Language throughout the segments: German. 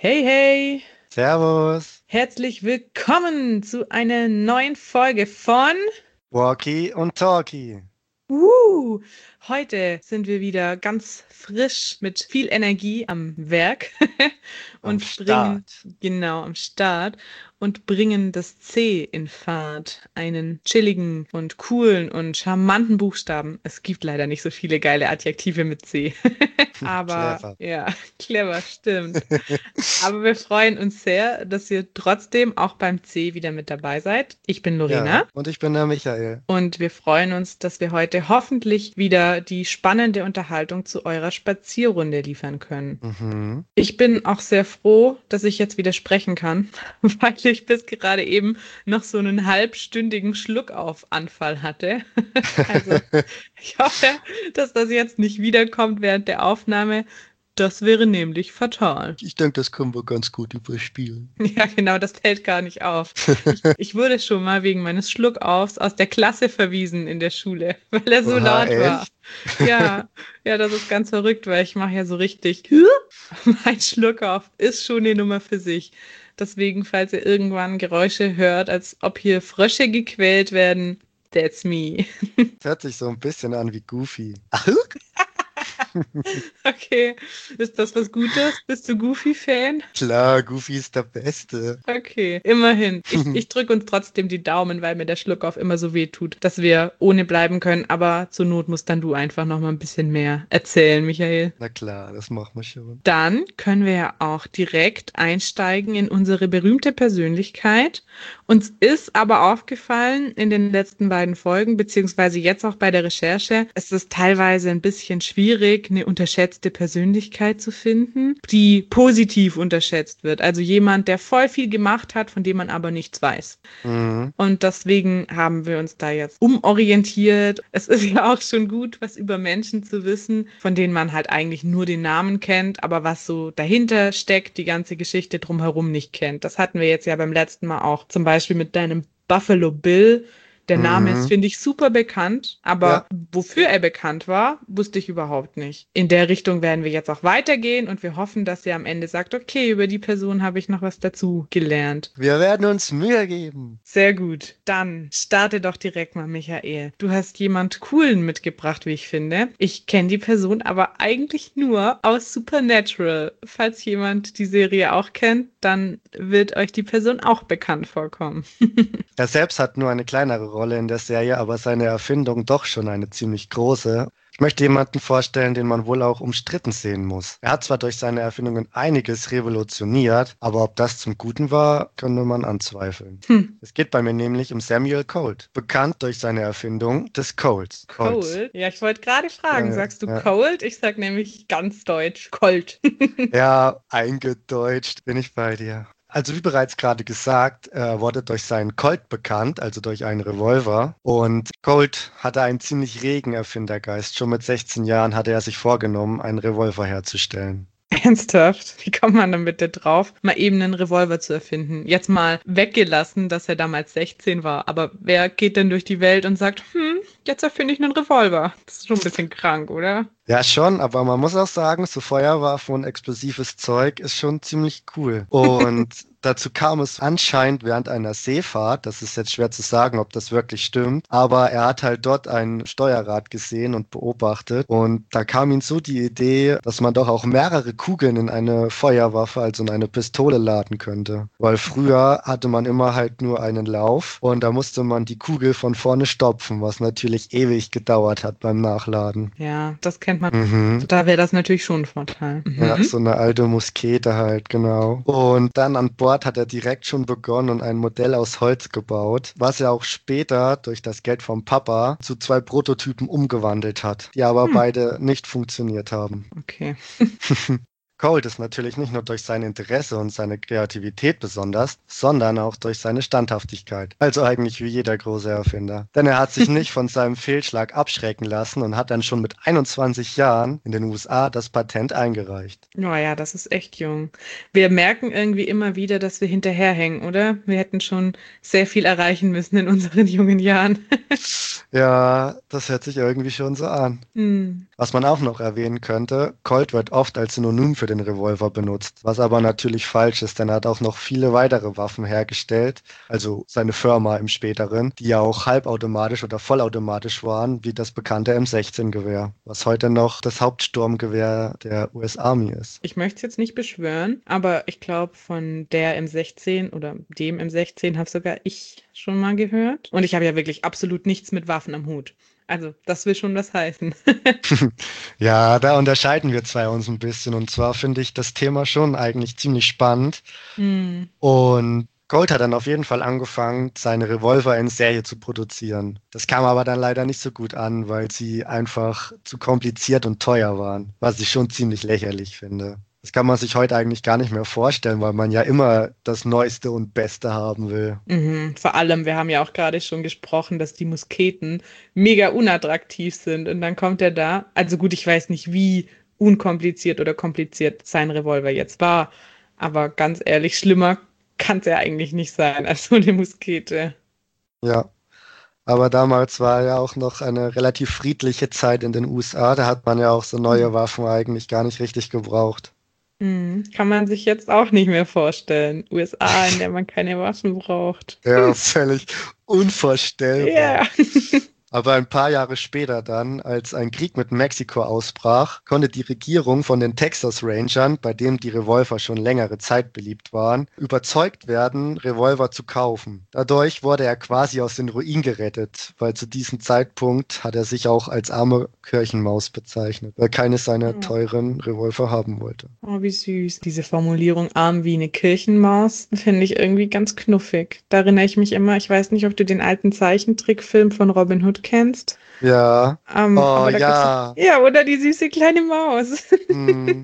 Hey, hey, Servus, herzlich willkommen zu einer neuen Folge von Walkie und Talkie. Woo! Heute sind wir wieder ganz frisch mit viel Energie am Werk Am und bringen, Start. genau, am Start und bringen das C in Fahrt. Einen chilligen und coolen und charmanten Buchstaben. Es gibt leider nicht so viele geile Adjektive mit C. Aber Clever. ja, clever, stimmt. Aber wir freuen uns sehr, dass ihr trotzdem auch beim C wieder mit dabei seid. Ich bin Ja, Lorena. und ich bin der Michael. Und wir freuen uns, dass wir heute hoffentlich wieder die spannende Unterhaltung zu eurer Spazierrunde liefern können. Mhm. Ich bin auch sehr froh, dass ich jetzt wieder sprechen kann, weil ich bis gerade eben noch so einen halbstündigen Schluckaufanfall hatte. Also ich hoffe, dass das jetzt nicht wiederkommt während der Aufnahme. Das wäre nämlich fatal. Ich denke, das können wir ganz gut überspielen. Ja, genau, das fällt gar nicht auf. Ich wurde schon mal wegen meines Schluckaufs aus der Klasse verwiesen in der Schule, weil er so Oha, laut war. echt? Ja, ja, das ist ganz verrückt, weil ich mache ja so richtig. Mein Schluckauf ist schon eine Nummer für sich. Deswegen, falls ihr irgendwann Geräusche hört, als ob hier Frösche gequält werden, that's me. Das hört sich so ein bisschen an wie Goofy. Okay, ist das was Gutes? Bist du Goofy-Fan? Klar, Goofy ist der Beste. Okay, immerhin. Ich drücke uns trotzdem die Daumen, weil mir der Schluckauf immer so weh tut, dass wir ohne bleiben können. Aber zur Not musst dann du einfach noch mal ein bisschen mehr erzählen, Michael. Na klar, das machen wir schon. Dann können wir ja auch direkt einsteigen in unsere berühmte Persönlichkeit. Uns ist aber aufgefallen in den letzten beiden Folgen, beziehungsweise jetzt auch bei der Recherche, es ist teilweise ein bisschen schwierig, eine unterschätzte Persönlichkeit zu finden, die positiv unterschätzt wird. Also jemand, der voll viel gemacht hat, von dem man aber nichts weiß. Mhm. Und deswegen haben wir uns da jetzt umorientiert. Es ist ja auch schon gut, was über Menschen zu wissen, von denen man halt eigentlich nur den Namen kennt, aber was so dahinter steckt, die ganze Geschichte drumherum nicht kennt. Das hatten wir jetzt ja beim letzten Mal auch. Zum Beispiel mit deinem Buffalo Bill. Der Name ist, Mhm. finde ich, super bekannt, aber Ja, wofür er bekannt war, wusste ich überhaupt nicht. In der Richtung werden wir jetzt auch weitergehen und wir hoffen, dass ihr am Ende sagt, okay, über die Person habe ich noch was dazu gelernt. wir werden uns Mühe geben. Sehr gut. Dann starte doch direkt mal, Michael. Du hast jemand Coolen mitgebracht, wie ich finde. Ich kenne die Person aber eigentlich nur aus Supernatural. Falls jemand die Serie auch kennt, dann wird euch die Person auch bekannt vorkommen. Er selbst hat nur eine kleinere Rolle in der Serie, aber seine Erfindung doch schon eine ziemlich große. Ich möchte jemanden vorstellen, den man wohl auch umstritten sehen muss. Er hat zwar durch seine Erfindungen einiges revolutioniert, aber ob das zum Guten war, könnte man anzweifeln. Hm. Es geht bei mir nämlich um Samuel Colt, bekannt durch seine Erfindung des Colts. Cold? Ja, ich wollte gerade fragen, Ja, sagst du ja. Cold? Ich sag nämlich ganz deutsch Colt. Ja, eingedeutscht bin ich bei dir. Also wie bereits gerade gesagt, er wurde durch seinen Colt bekannt, also durch einen Revolver. Und Colt hatte einen ziemlich regen Erfindergeist. Schon mit 16 Jahren hatte er sich vorgenommen, einen Revolver herzustellen. Ernsthaft? Wie kommt man dann bitte drauf, mal eben einen Revolver zu erfinden? Jetzt mal weggelassen, dass er damals 16 war. Aber wer geht denn durch die Welt und sagt, jetzt erfinde ich einen Revolver? Das ist schon ein bisschen krank, oder? Ja, schon, aber man muss auch sagen, so Feuerwaffen und explosives Zeug ist schon ziemlich cool. Und dazu kam es anscheinend während einer Seefahrt. Das ist jetzt schwer zu sagen, ob das wirklich stimmt. Aber er hat halt dort ein Steuerrad gesehen und beobachtet. Und da kam ihm so die Idee, dass man doch auch mehrere Kugeln in eine Feuerwaffe, also in eine Pistole laden könnte. Weil früher hatte man immer halt nur einen Lauf und da musste man die Kugel von vorne stopfen, was natürlich ewig gedauert hat beim Nachladen. Ja, das kennt man. Mhm. Da wäre das natürlich schon ein Vorteil. Ja, so eine alte Muskete halt, genau. Und dann an Bord hat er direkt schon begonnen und ein Modell aus Holz gebaut, was er auch später durch das Geld vom Papa zu 2 Prototypen umgewandelt hat, die aber beide nicht funktioniert haben. Okay. Colt ist natürlich nicht nur durch sein Interesse und seine Kreativität besonders, sondern auch durch seine Standhaftigkeit. Also eigentlich wie jeder große Erfinder. Denn er hat sich nicht von seinem Fehlschlag abschrecken lassen und hat dann schon mit 21 Jahren in den USA das Patent eingereicht. Naja, das ist echt jung. Wir merken irgendwie immer wieder, dass wir hinterherhängen, oder? Wir hätten schon sehr viel erreichen müssen in unseren jungen Jahren. Ja, das hört sich irgendwie schon so an. Hm. Was man auch noch erwähnen könnte, Colt wird oft als Synonym für den Revolver benutzt, was aber natürlich falsch ist, denn er hat auch noch viele weitere Waffen hergestellt, also seine Firma im späteren, die ja auch halbautomatisch oder vollautomatisch waren, wie das bekannte M16-Gewehr, was heute noch das Hauptsturmgewehr der US Army ist. Ich möchte es jetzt nicht beschwören, aber ich glaube, von der M16 oder dem M16 habe sogar ich schon mal gehört. Und ich habe ja wirklich absolut nichts mit Waffen am Hut. Also, das will schon was heißen. Ja, da unterscheiden wir zwei uns ein bisschen. Und zwar finde ich das Thema schon eigentlich ziemlich spannend. Hm. Und Colt hat dann auf jeden Fall angefangen, seine Revolver in Serie zu produzieren. Das kam aber dann leider nicht so gut an, weil sie einfach zu kompliziert und teuer waren, was ich schon ziemlich lächerlich finde. Das kann man sich heute eigentlich gar nicht mehr vorstellen, weil man ja immer das Neueste und Beste haben will. Vor allem, wir haben ja auch gerade schon gesprochen, dass die Musketen mega unattraktiv sind. Und dann kommt er da. Also gut, ich weiß nicht, wie unkompliziert oder kompliziert sein Revolver jetzt war. Aber ganz ehrlich, schlimmer kann es ja eigentlich nicht sein als so eine Muskete. Ja, aber damals war ja auch noch eine relativ friedliche Zeit in den USA. Da hat man ja auch so neue Waffen eigentlich gar nicht richtig gebraucht. Kann man sich jetzt auch nicht mehr vorstellen. USA, in der man keine Waffen braucht. Ja, völlig unvorstellbar. Ja. Aber ein paar Jahre später dann, als ein Krieg mit Mexiko ausbrach, konnte die Regierung von den Texas Rangern, bei denen die Revolver schon längere Zeit beliebt waren, überzeugt werden, Revolver zu kaufen. Dadurch wurde er quasi aus den Ruinen gerettet, weil zu diesem Zeitpunkt hat er sich auch als arme Kirchenmaus bezeichnet, weil keine seiner teuren Revolver haben wollte. Oh, wie süß. Diese Formulierung arm wie eine Kirchenmaus finde ich irgendwie ganz knuffig. Da erinnere ich mich immer, ich weiß nicht, ob du den alten Zeichentrickfilm von Robin Hood kennst. Ja. Aber da ja. ja, oder die süße kleine Maus. Hm.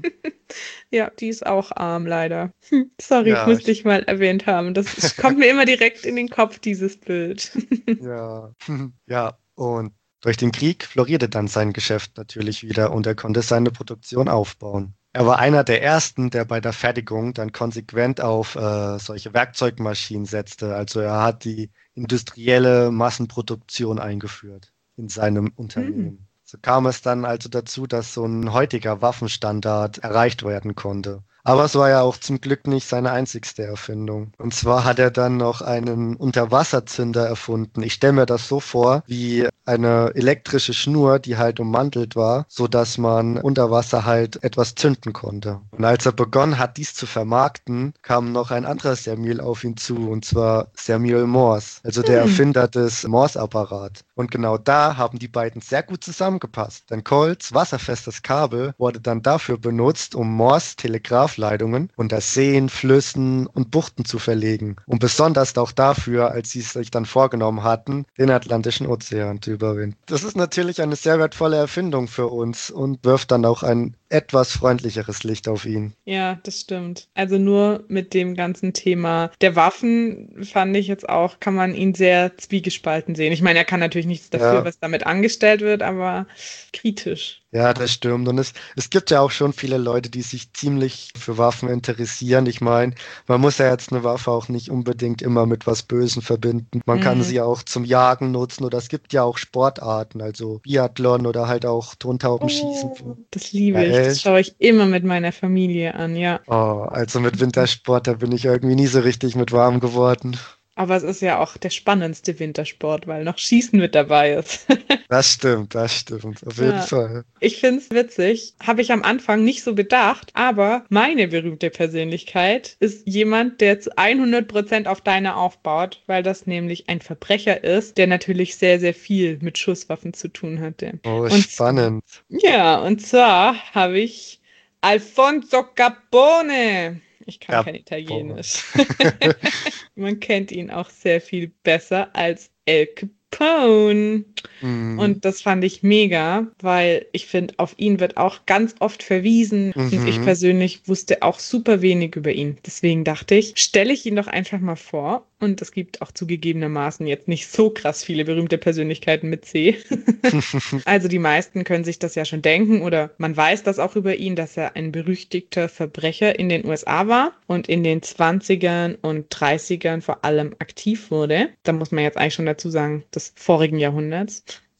Ja, die ist auch arm, leider. Sorry, Ja, musste ich mal erwähnt haben. Das kommt mir immer direkt in den Kopf, dieses Bild. Ja. Ja, und durch den Krieg florierte dann sein Geschäft natürlich wieder und er konnte seine Produktion aufbauen. Er war einer der ersten, der bei der Fertigung dann konsequent auf solche Werkzeugmaschinen setzte. Also er hat die industrielle Massenproduktion eingeführt in seinem Unternehmen. So kam es dann also dazu, dass so ein heutiger Waffenstandard erreicht werden konnte. Aber es war ja auch zum Glück nicht seine einzigste Erfindung. Und zwar hat er dann noch einen Unterwasserzünder erfunden. Ich stelle mir das so vor, wie eine elektrische Schnur, die halt ummantelt war, so dass man unter Wasser halt etwas zünden konnte. Und als er begonnen hat, dies zu vermarkten, kam noch ein anderer Samuel auf ihn zu, und zwar Samuel Morse, also der Erfinder des Morse-Apparat. Und genau da haben die beiden sehr gut zusammengepasst, denn Colts wasserfestes Kabel wurde dann dafür benutzt, um Morse Telegrafleitungen unter Seen, Flüssen und Buchten zu verlegen. Und besonders auch dafür, als sie es sich dann vorgenommen hatten, den Atlantischen Ozean zu überwinden. Das ist natürlich eine sehr wertvolle Erfindung für uns und wirft dann auch ein etwas freundlicheres Licht auf ihn. Ja, das stimmt. Also nur mit dem ganzen Thema der Waffen fand ich jetzt auch, kann man ihn sehr zwiegespalten sehen. Ich meine, er kann natürlich nichts dafür, was damit angestellt wird, aber kritisch. Ja, das stimmt. Und es gibt ja auch schon viele Leute, die sich ziemlich für Waffen interessieren. Ich meine, man muss ja jetzt eine Waffe auch nicht unbedingt immer mit was Bösem verbinden. Man kann sie auch zum Jagen nutzen oder es gibt ja auch Sportarten, also Biathlon oder halt auch Tontaubenschießen. Das liebe ich. Das schaue ich immer mit meiner Familie an, ja. Oh, also mit Wintersport, da bin ich irgendwie nie so richtig mit warm geworden. Aber es ist ja auch der spannendste Wintersport, weil noch Schießen mit dabei ist. Das stimmt, auf jeden Fall. Ich finde es witzig, habe ich am Anfang nicht so bedacht, aber meine berühmte Persönlichkeit ist jemand, der zu 100% auf deine aufbaut, weil das nämlich ein Verbrecher ist, der natürlich sehr, sehr viel mit Schusswaffen zu tun hatte. Oh, spannend. Ja, und zwar habe ich Alfonso Capone. Ich kann kein Italienisch. Man kennt ihn auch sehr viel besser als El Capone. Und das fand ich mega, weil ich finde, auf ihn wird auch ganz oft verwiesen. Und ich persönlich wusste auch super wenig über ihn. Deswegen dachte ich, stelle ich ihn doch einfach mal vor. Und es gibt auch zugegebenermaßen jetzt nicht so krass viele berühmte Persönlichkeiten mit C. Also die meisten können sich das ja schon denken oder man weiß das auch über ihn, dass er ein berüchtigter Verbrecher in den USA war und in den 20ern und 30ern vor allem aktiv wurde. Da muss man jetzt eigentlich schon dazu sagen, des vorigen Jahrhunderts.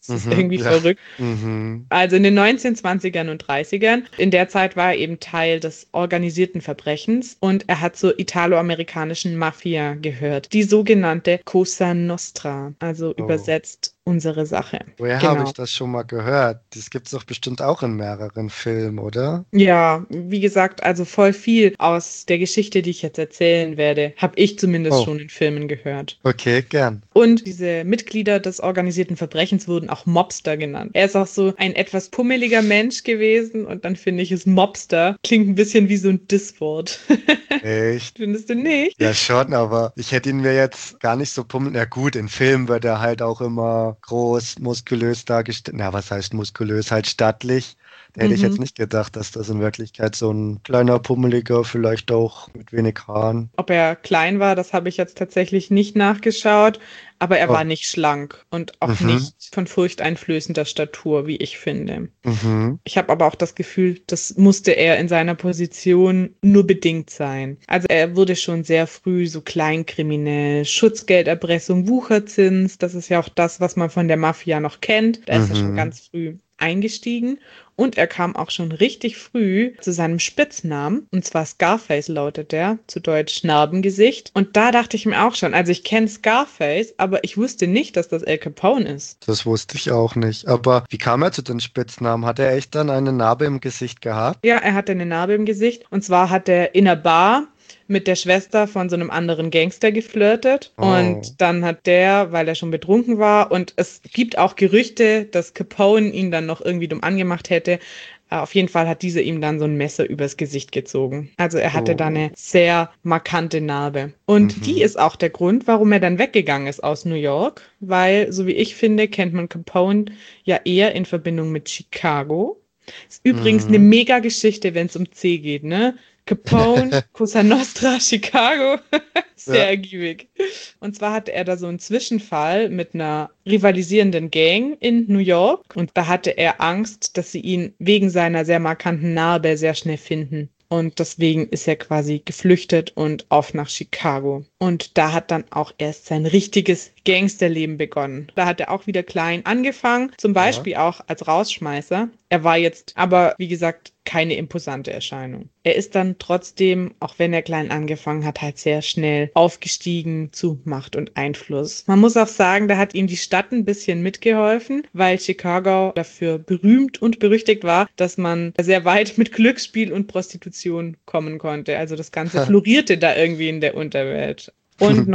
Das ist irgendwie verrückt. Also in den 1920ern und 30ern, in der Zeit war er eben Teil des organisierten Verbrechens und er hat zur italoamerikanischen Mafia gehört. Die sogenannte Cosa Nostra, also übersetzt unsere Sache. Woher habe ich das schon mal gehört? Das gibt es doch bestimmt auch in mehreren Filmen, oder? Ja, wie gesagt, also voll viel aus der Geschichte, die ich jetzt erzählen werde, habe ich zumindest schon in Filmen gehört. Okay, gern. Und diese Mitglieder des organisierten Verbrechens wurden auch Mobster genannt. Er ist auch so ein etwas pummeliger Mensch gewesen und dann finde ich es Mobster. Klingt ein bisschen wie so ein Disswort. Echt? Findest du nicht? Ja, schon, aber ich hätte ihn mir jetzt gar nicht so pummelig. Na gut, in Filmen wird er halt auch immer groß, muskulös dargestellt. Na, was heißt muskulös? Halt stattlich. Da hätte ich jetzt nicht gedacht, dass das in Wirklichkeit so ein kleiner Pummeliger, vielleicht auch mit wenig Haaren. Ob er klein war, das habe ich jetzt tatsächlich nicht nachgeschaut, aber er war nicht schlank und auch nicht von furchteinflößender Statur, wie ich finde. Ich habe aber auch das Gefühl, das musste er in seiner Position nur bedingt sein. Also er wurde schon sehr früh so kleinkriminell, Schutzgelderpressung, Wucherzins, das ist ja auch das, was man von der Mafia noch kennt. Da ist er schon ganz früh eingestiegen und er kam auch schon richtig früh zu seinem Spitznamen, und zwar Scarface lautet der, zu Deutsch Narbengesicht. Und da dachte ich mir auch schon, also ich kenne Scarface, aber ich wusste nicht, dass das Al Capone ist. Das wusste ich auch nicht. Aber wie kam er zu den Spitznamen? Hat er echt dann eine Narbe im Gesicht gehabt? Ja, er hatte eine Narbe im Gesicht und zwar hat er in einer Bar mit der Schwester von so einem anderen Gangster geflirtet. Und dann hat der, weil er schon betrunken war, und es gibt auch Gerüchte, dass Capone ihn dann noch irgendwie dumm angemacht hätte. Auf jeden Fall hat dieser ihm dann so ein Messer übers Gesicht gezogen. Also er hatte da eine sehr markante Narbe. Und die ist auch der Grund, warum er dann weggegangen ist aus New York. Weil, so wie ich finde, kennt man Capone ja eher in Verbindung mit Chicago. Ist übrigens eine Mega-Geschichte, wenn es um C geht, ne? Capone, Cosa Nostra, Chicago. Sehr ergiebig. Und zwar hatte er da so einen Zwischenfall mit einer rivalisierenden Gang in New York. Und da hatte er Angst, dass sie ihn wegen seiner sehr markanten Narbe sehr schnell finden. Und deswegen ist er quasi geflüchtet und auf nach Chicago. Und da hat dann auch erst sein richtiges Gangsterleben begonnen. Da hat er auch wieder klein angefangen, zum Beispiel auch als Rausschmeißer. Er war jetzt aber, wie gesagt, keine imposante Erscheinung. Er ist dann trotzdem, auch wenn er klein angefangen hat, halt sehr schnell aufgestiegen zu Macht und Einfluss. Man muss auch sagen, da hat ihm die Stadt ein bisschen mitgeholfen, weil Chicago dafür berühmt und berüchtigt war, dass man sehr weit mit Glücksspiel und Prostitution kommen konnte. Also das Ganze florierte da irgendwie in der Unterwelt. Und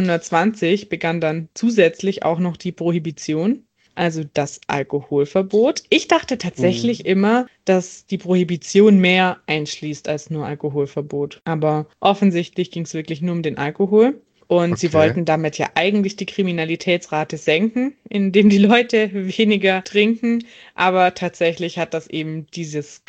1920 begann dann zusätzlich auch noch die Prohibition, also das Alkoholverbot. Ich dachte tatsächlich immer, dass die Prohibition mehr einschließt als nur Alkoholverbot. Aber offensichtlich ging es wirklich nur um den Alkohol. Und sie wollten damit ja eigentlich die Kriminalitätsrate senken, indem die Leute weniger trinken. Aber tatsächlich hat das eben die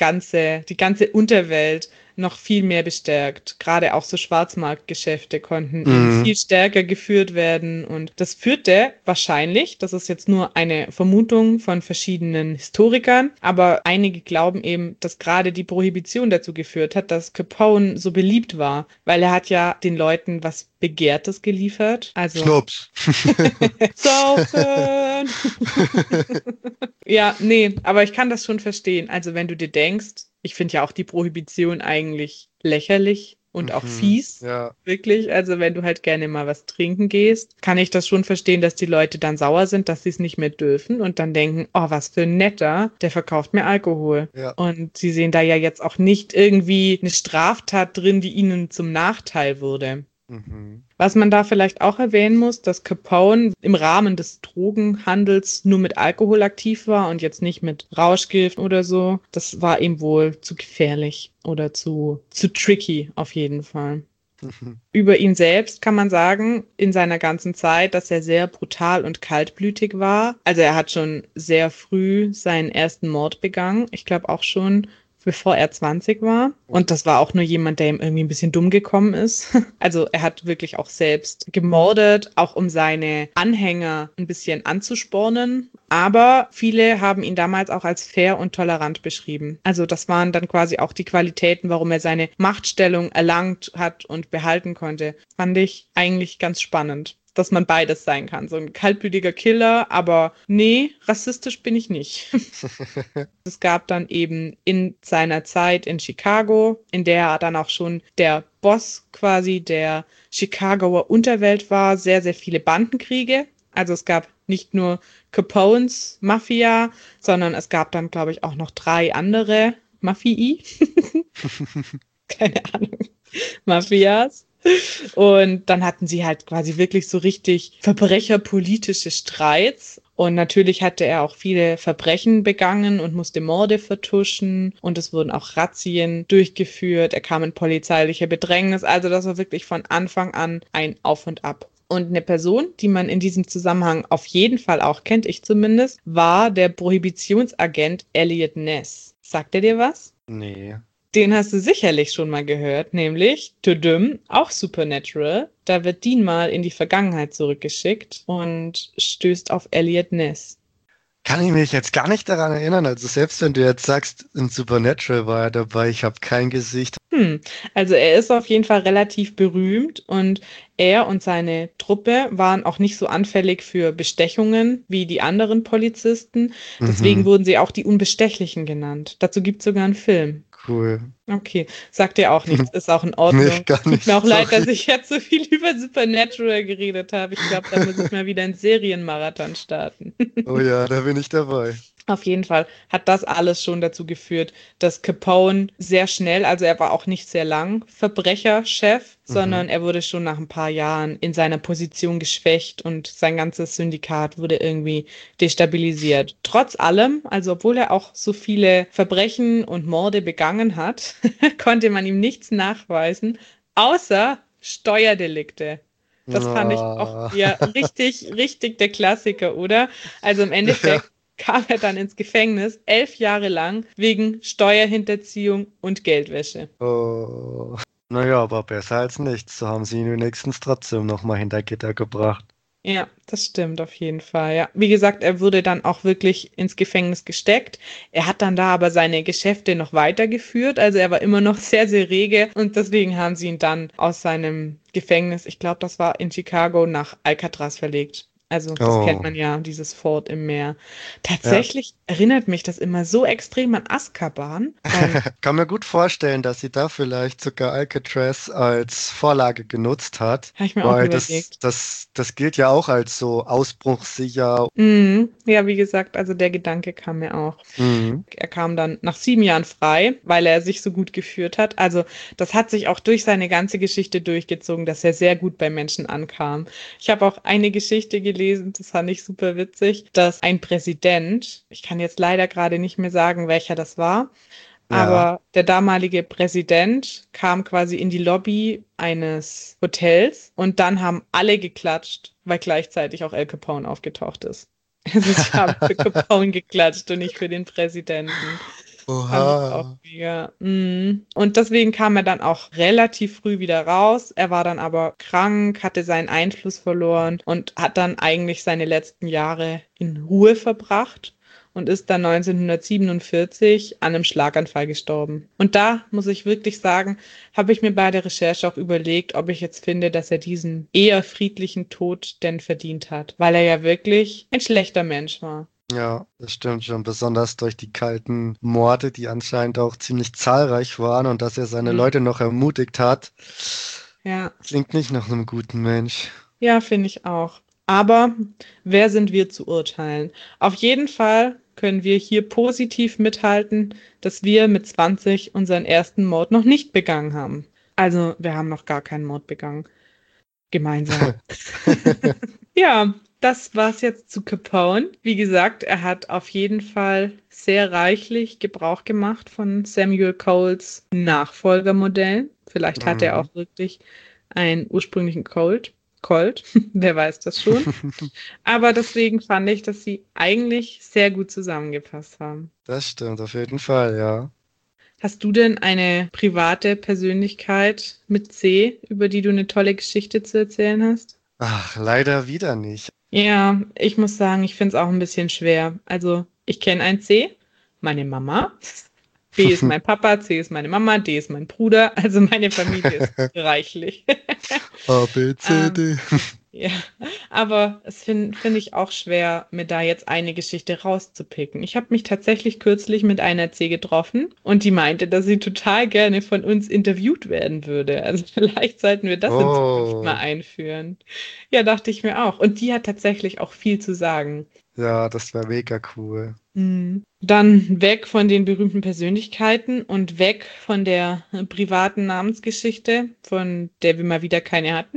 ganze Unterwelt noch viel mehr bestärkt. Gerade auch so Schwarzmarktgeschäfte konnten eben viel stärker geführt werden. Und das führte wahrscheinlich, das ist jetzt nur eine Vermutung von verschiedenen Historikern, aber einige glauben eben, dass gerade die Prohibition dazu geführt hat, dass Capone so beliebt war, weil er hat ja den Leuten was Begehrtes geliefert. Also Schnups. Saufen. Ja, nee, aber ich kann das schon verstehen. Also wenn du dir denkst, ich finde ja auch die Prohibition eigentlich lächerlich und auch fies. Ja. Wirklich. Also wenn du halt gerne mal was trinken gehst, kann ich das schon verstehen, dass die Leute dann sauer sind, dass sie es nicht mehr dürfen und dann denken, oh, was für ein Netter, der verkauft mir Alkohol. Ja. Und sie sehen da ja jetzt auch nicht irgendwie eine Straftat drin, die ihnen zum Nachteil wurde. Was man da vielleicht auch erwähnen muss, dass Capone im Rahmen des Drogenhandels nur mit Alkohol aktiv war und jetzt nicht mit Rauschgift oder so. Das war ihm wohl zu gefährlich oder zu tricky auf jeden Fall. Über ihn selbst kann man sagen, in seiner ganzen Zeit, dass er sehr brutal und kaltblütig war. Also er hat schon sehr früh seinen ersten Mord begangen. Ich glaube auch schon bevor er 20 war. Und das war auch nur jemand, der ihm irgendwie ein bisschen dumm gekommen ist. Also er hat wirklich auch selbst gemordet, auch um seine Anhänger ein bisschen anzuspornen. Aber viele haben ihn damals auch als fair und tolerant beschrieben. Also das waren dann quasi auch die Qualitäten, warum er seine Machtstellung erlangt hat und behalten konnte. Fand ich eigentlich ganz spannend. dass man beides sein kann. So ein kaltblütiger Killer, aber nee, rassistisch bin ich nicht. Es gab dann eben in seiner Zeit in Chicago, in der er dann auch schon der Boss quasi der Chicagoer Unterwelt war, sehr, sehr viele Bandenkriege. Also es gab nicht nur Capones Mafia, sondern es gab dann, glaube ich, auch noch 3 andere Mafii. Keine Ahnung. Mafias. Und dann hatten sie halt quasi wirklich so richtig verbrecherpolitische Streits. Und natürlich hatte er auch viele Verbrechen begangen und musste Morde vertuschen. Und es wurden auch Razzien durchgeführt. Er kam in polizeiliche Bedrängnis. Also das war wirklich von Anfang an ein Auf und Ab. Und eine Person, die man in diesem Zusammenhang auf jeden Fall auch kennt, ich zumindest, war der Prohibitionsagent Eliot Ness. Sagt er dir was? Nee. Den hast du sicherlich schon mal gehört, nämlich Tudum, auch Supernatural. Da wird Dean mal in die Vergangenheit zurückgeschickt und stößt auf Eliot Ness. Kann ich mich jetzt gar nicht daran erinnern. Also selbst wenn du jetzt sagst, in Supernatural war er dabei, ich habe kein Gesicht. Also er ist auf jeden Fall relativ berühmt und er und seine Truppe waren auch nicht so anfällig für Bestechungen wie die anderen Polizisten. Deswegen wurden sie auch die Unbestechlichen genannt. Dazu gibt es sogar einen Film. Cool. Okay, sagt dir auch nichts, ist auch in Ordnung. Nee, gar nicht. Tut mir auch leid, sorry. dass ich jetzt so viel über Supernatural geredet habe. Ich glaube, da muss ich mal wieder einen Serienmarathon starten. Oh ja, da bin ich dabei. Auf jeden Fall hat das alles schon dazu geführt, dass Capone sehr schnell, also er war auch nicht sehr lang Verbrecherchef, sondern er wurde schon nach ein paar Jahren in seiner Position geschwächt und sein ganzes Syndikat wurde irgendwie destabilisiert. Trotz allem, also obwohl er auch so viele Verbrechen und Morde begangen hat, konnte man ihm nichts nachweisen, außer Steuerdelikte. Das fand ich auch richtig der Klassiker, oder? Also im Endeffekt kam er dann ins Gefängnis 11 Jahre lang wegen Steuerhinterziehung und Geldwäsche. Oh. Naja, aber besser als nichts. So haben sie ihn wenigstens trotzdem nochmal hinter Gitter gebracht. Ja, das stimmt auf jeden Fall. Ja, wie gesagt, er wurde dann auch wirklich ins Gefängnis gesteckt. Er hat dann da aber seine Geschäfte noch weitergeführt. Also er war immer noch sehr, sehr rege und deswegen haben sie ihn dann aus seinem Gefängnis, ich glaube, das war in Chicago, nach Alcatraz verlegt. Also das kennt man ja, dieses Fort im Meer. Tatsächlich erinnert mich das immer so extrem an Azkaban. Kann mir gut vorstellen, dass sie da vielleicht sogar Alcatraz als Vorlage genutzt hat. Habe ich mir auch überlegt. Das gilt ja auch als so ausbruchssicher. Ja, wie gesagt, also der Gedanke kam mir auch. Mhm. Er kam dann nach 7 Jahren frei, weil er sich so gut geführt hat. Also das hat sich auch durch seine ganze Geschichte durchgezogen, dass er sehr gut bei Menschen ankam. Ich habe auch eine Geschichte gelesen, das fand ich super witzig, dass ein Präsident, ich kann jetzt leider gerade nicht mehr sagen, welcher das war, aber der damalige Präsident kam quasi in die Lobby eines Hotels und dann haben alle geklatscht, weil gleichzeitig auch Al Capone aufgetaucht ist. Also sie haben für Capone geklatscht und nicht für den Präsidenten. Oha. Ja. Und deswegen kam er dann auch relativ früh wieder raus. Er war dann aber krank, hatte seinen Einfluss verloren und hat dann eigentlich seine letzten Jahre in Ruhe verbracht und ist dann 1947 an einem Schlaganfall gestorben. Und da muss ich wirklich sagen, habe ich mir bei der Recherche auch überlegt, ob ich jetzt finde, dass er diesen eher friedlichen Tod denn verdient hat, weil er ja wirklich ein schlechter Mensch war. Ja, das stimmt schon. Besonders durch die kalten Morde, die anscheinend auch ziemlich zahlreich waren und dass er seine Leute noch ermutigt hat. Ja. Klingt nicht nach einem guten Mensch. Ja, finde ich auch. Aber wer sind wir zu urteilen? Auf jeden Fall können wir hier positiv mithalten, dass wir mit 20 unseren ersten Mord noch nicht begangen haben. Also wir haben noch gar keinen Mord begangen. Gemeinsam. Ja, das war's jetzt zu Capone. Wie gesagt, er hat auf jeden Fall sehr reichlich Gebrauch gemacht von Samuel Coles Nachfolgermodell. Vielleicht hat er auch wirklich einen ursprünglichen Colt. Wer weiß das schon. Aber deswegen fand ich, dass sie eigentlich sehr gut zusammengepasst haben. Das stimmt, auf jeden Fall, ja. Hast du denn eine private Persönlichkeit mit C, über die du eine tolle Geschichte zu erzählen hast? Ach, leider wieder nicht. Ja, ich muss sagen, ich finde es auch ein bisschen schwer. Also, ich kenne ein C, meine Mama. B ist mein Papa, C ist meine Mama, D ist mein Bruder. Also meine Familie ist reichlich. A, B, C, D. Ja, Aber es finde ich auch schwer, mir da jetzt eine Geschichte rauszupicken. Ich habe mich tatsächlich kürzlich mit einer C getroffen und die meinte, dass sie total gerne von uns interviewt werden würde. Also vielleicht sollten wir das in Zukunft mal Oh, einführen. Ja, dachte ich mir auch. Und die hat tatsächlich auch viel zu sagen. ja, das wäre mega cool. Dann weg von den berühmten Persönlichkeiten und weg von der privaten Namensgeschichte, von der wir mal wieder keine hatten.